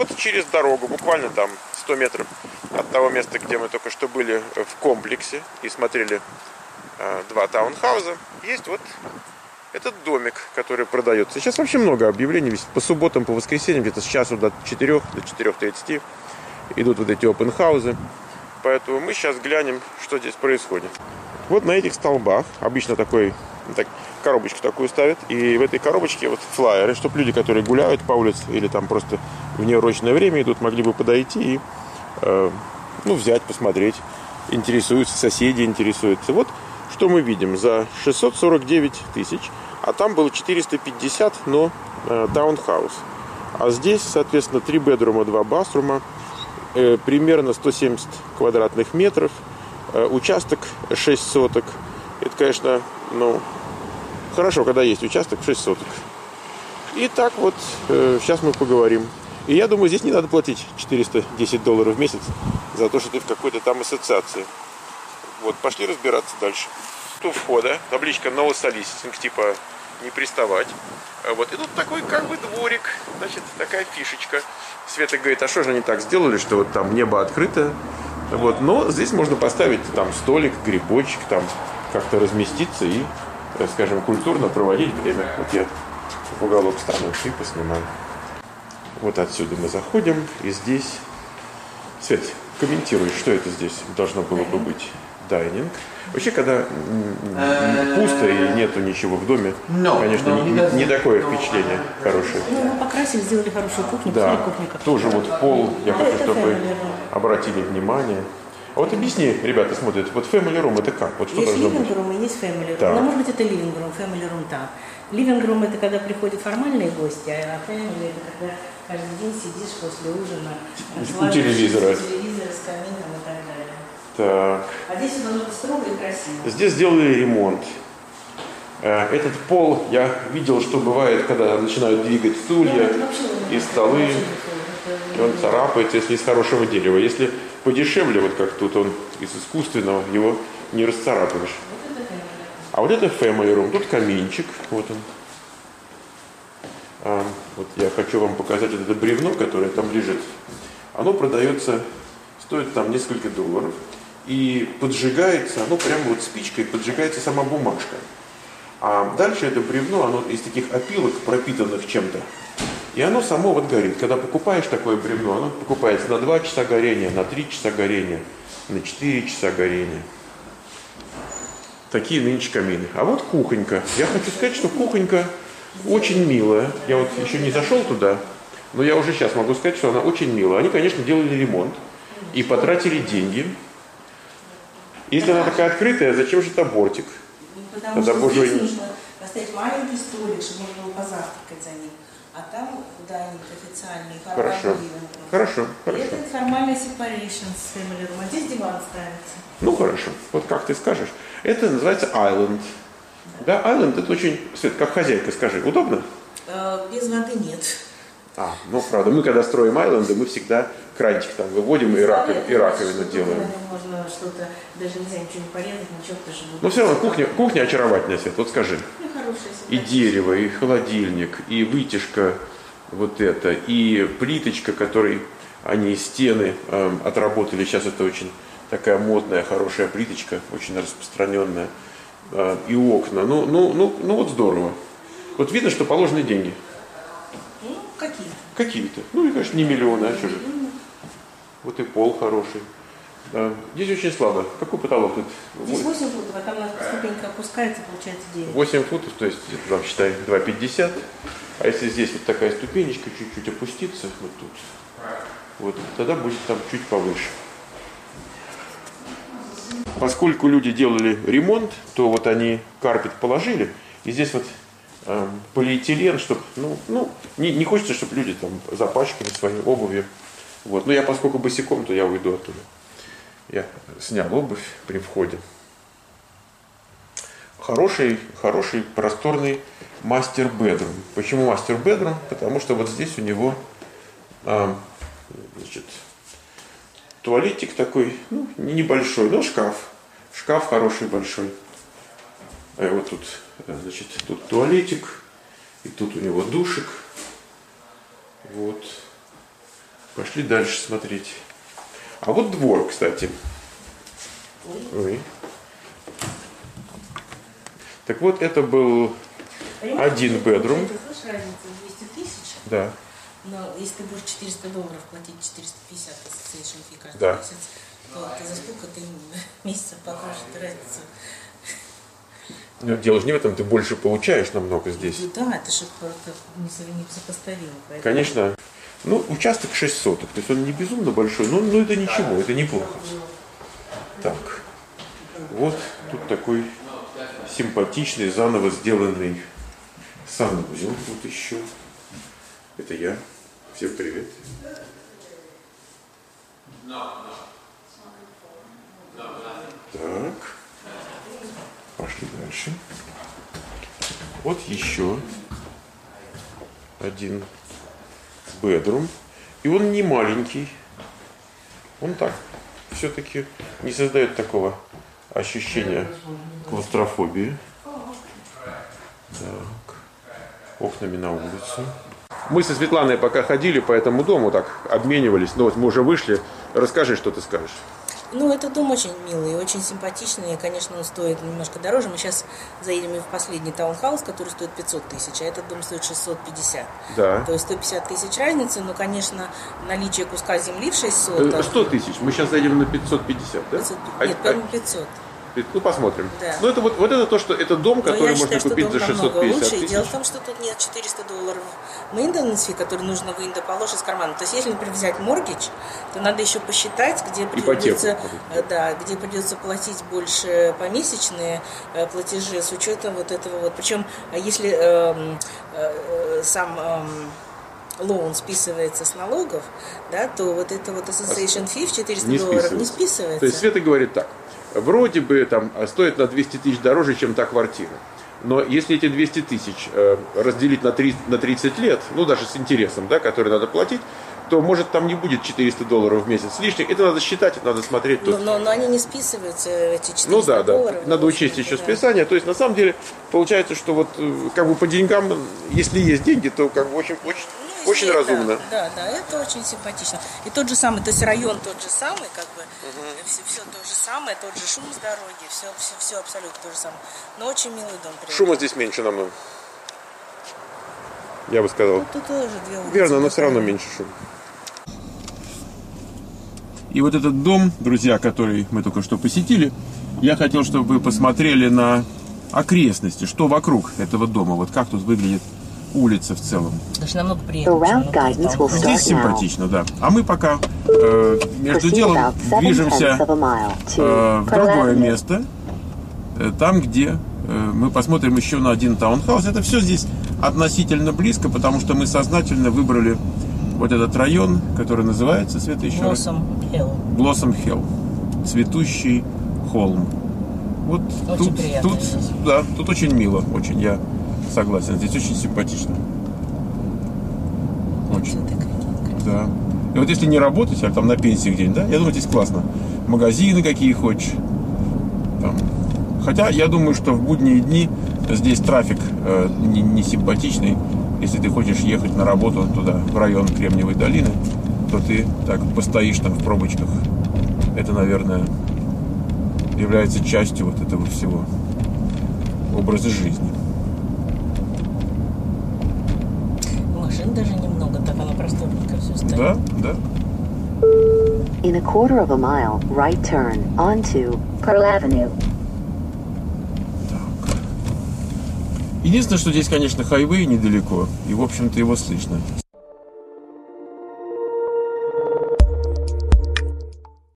Вот через дорогу, буквально там 100 метров от того места, где мы только что были в комплексе и смотрели два таунхауза, есть вот этот домик, который продается. Сейчас вообще много объявлений висит. По субботам, по воскресеньям, где-то с часу до 4, до 4:30 идут вот эти опенхаузы. Поэтому мы сейчас глянем, что здесь происходит. Вот на этих столбах обычно коробочку такую ставят. И в этой коробочке вот флаеры, чтобы люди, которые гуляют по улице или там просто в неурочное время идут, могли бы подойти и взять, посмотреть. Интересуются, соседи интересуются. Вот что мы видим. За 649 тысяч, а там было 450, но таунхаус. А здесь, соответственно, 3 бедрума, 2 басрума, примерно 170 квадратных метров, участок 6 соток. Это, конечно, хорошо, когда есть участок 6 соток. И так вот, сейчас мы поговорим. И я думаю, здесь не надо платить $410 в месяц за то, что ты в какой-то там ассоциации. Вот, пошли разбираться дальше. Тут у входа табличка No Soliciting, типа не приставать. Вот, и тут такой как бы дворик, значит, такая фишечка. Света говорит, а что же они так сделали, что вот там небо открыто. Вот, но здесь можно поставить там столик, грибочек, там как-то разместиться и, скажем, культурно проводить время. Вот я в уголок стану и поснимаю. Вот отсюда мы заходим, и здесь... Свет, комментируй, что это здесь должно было бы быть. Дайнинг. Вообще, когда пусто и нету ничего в доме, конечно, не такое впечатление хорошее. Мы покрасили, сделали хорошую кухню. Да, кухню тоже вот пол, я хочу, чтобы обратили внимание. А вот объясни, ребята смотрят, вот family room это как? Вот что есть должно быть? living room и есть family room. Так. Но, может быть, это living room, family room так. Living room это когда приходят формальные гости, а family это когда каждый день сидишь после ужина У телевизора. с камином и так далее. Так. А здесь все должно быть строго и красиво. Здесь сделали ремонт. Этот пол я видел, что бывает, когда начинают двигать стулья и столы. И он царапается, если из хорошего дерева. Если подешевле, вот как тут он из искусственного, его не расцарапаешь. А вот это family room. Тут каминчик. Вот он. Вот я хочу вам показать вот это бревно, которое там лежит. Оно продается, стоит там несколько $. И поджигается, оно прямо вот спичкой поджигается сама бумажка. А дальше это бревно, оно из таких опилок, пропитанных чем-то. И оно само вот горит. Когда покупаешь такое бревно, оно покупается на 2 часа горения, на 3 часа горения, на 4 часа горения. Такие нынче камины. А вот кухонька. Я хочу сказать, что кухонька очень милая. Я вот еще не зашел туда, но я уже сейчас могу сказать, что она очень милая. Они, конечно, делали ремонт и потратили деньги. Если она такая открытая, зачем же это бортик? Потому что здесь нужно поставить маленький столик, чтобы можно было позавтракать за ним. А там дайнинг официальный, Хорошо. И это формальный separation с family room. А здесь диван ставится. Ну хорошо, вот как ты скажешь. Это называется island. Да, island это очень, Свет, как хозяйка, скажи, удобно? Без воды нет. Правда, мы когда строим айленды, мы всегда кранчик там выводим и раковину делаем. Можно что-то, даже не знаю, ничего не порезать, ничего, потому что... Но все равно кухня очаровательная, Свет, вот скажи. И дерево, и холодильник, и вытяжка вот это, и плиточка, которой они стены отработали. Сейчас это очень такая модная, хорошая плиточка, очень распространенная. И окна. Вот здорово. Вот видно, что положены деньги. Какие-то. Какие-то. И, конечно, не миллионы, а что же. Вот и пол хороший. Здесь очень слабо. Какой потолок тут? Здесь 8 футов, а там ступенька опускается, получается 9. 8 футов, то есть, там, считай, 2,50. А если здесь вот такая ступенечка чуть-чуть опустится, вот тут, тогда будет там чуть повыше. Поскольку люди делали ремонт, то вот они карпет положили, и здесь вот полиэтилен, чтобы, не хочется, чтобы люди там запачкали своей обувью. Вот. Но я, поскольку босиком, то я уйду оттуда. Я снял обувь при входе. Хороший, просторный мастер-бедрум. Почему мастер-бедрум? Потому что вот здесь у него туалетик такой, небольшой, но шкаф. Шкаф хороший, большой. А вот тут, тут туалетик. И тут у него душик. Вот. Пошли дальше смотреть. А вот двор, кстати. Ой. Так вот, это был один бедрум. Слышишь, разница 200 тысяч? Да. Но если ты будешь $400 платить 450 association fee каждый Да. месяц, то ты за сколько ты месяцев покроешь эту разницу? Но дело же не в этом, ты больше получаешь намного здесь. Да, это же просто несопоставимо. Поэтому... Конечно. Ну, участок 6 соток, то есть он не безумно большой, но это ничего, это неплохо. Так, вот тут такой симпатичный, заново сделанный санузел. Вот еще. Это я. Всем привет. Так. Пошли дальше. Вот еще один бедрум. И он не маленький. Он так все-таки не создает такого ощущения клаустрофобии. Так. Окнами на улицу. Мы со Светланой пока ходили по этому дому, так обменивались. Но вот мы уже вышли. Расскажи, что ты скажешь. Ну, этот дом очень милый, очень симпатичный. И, конечно, он стоит немножко дороже. Мы сейчас заедем в последний таунхаус, который стоит 500 тысяч, а этот дом стоит 650. Да. То есть 150 тысяч разницы, но, конечно, наличие куска земли в 600... 100 тысяч. Мы сейчас зайдем на 550, да? 500, нет, по-моему, 500. Ну, посмотрим. Да. Ну, это вот это то, что это дом, который можно купить за 650 лучше. тысяч. Дело в том, что тут нет $400 maintenance fee, который нужно положить из кармана. То есть, если, например, взять mortgage, то надо еще посчитать, где придется, где придется платить больше помесячные платежи с учетом вот этого вот. Причем, если сам лоун списывается с налогов, да, то вот это вот association fee в $400 не списывается. То есть Света говорит так. Вроде бы там стоит на 200 тысяч дороже, чем та квартира. Но если эти 200 тысяч разделить на 30 лет, ну даже с интересом, да, который надо платить, то может там не будет $400 в месяц лишних. Это надо считать, это надо смотреть. Но они не списываются, эти $400. Ну да. Надо учесть еще списание. То есть на самом деле получается, что вот как бы по деньгам, если есть деньги, то как бы очень разумно. Да, это очень симпатично. И тот же самый, то есть район тот же самый, как бы, все то же самое, тот же шум с дороги, все абсолютно то же самое. Но очень милый дом. Шума здесь меньше намного. Я бы сказал. Ну, тут тоже две улицы. Верно, но все равно меньше шума. И вот этот дом, друзья, который мы только что посетили, я хотел, чтобы вы посмотрели на окрестности, что вокруг этого дома, вот как тут выглядит улица в целом. Даже намного приятнее. Здесь симпатично, да. А мы пока между делом движемся в другое место, там, где мы посмотрим еще на один таунхаус. Это все здесь относительно близко, потому что мы сознательно выбрали вот этот район, который называется, Света, еще раз? Блоссом Хилл. Цветущий холм. Вот тут очень мило, очень, я согласен. Здесь очень симпатично. Очень. Да. И вот если не работать, а там на пенсии где-нибудь, да, я думаю, здесь классно. Магазины какие хочешь. Там. Хотя я думаю, что в будние дни здесь трафик не симпатичный. Если ты хочешь ехать на работу туда, в район Кремниевой долины, то ты так постоишь там в пробочках. Это, наверное, является частью вот этого всего образа жизни. Машин даже немного, так оно просторненько все стоит. Да. In a quarter of a mile, right turn onto Pearl Avenue. Так. Единственное, что здесь, конечно, хайвей недалеко, и, в общем-то, его слышно.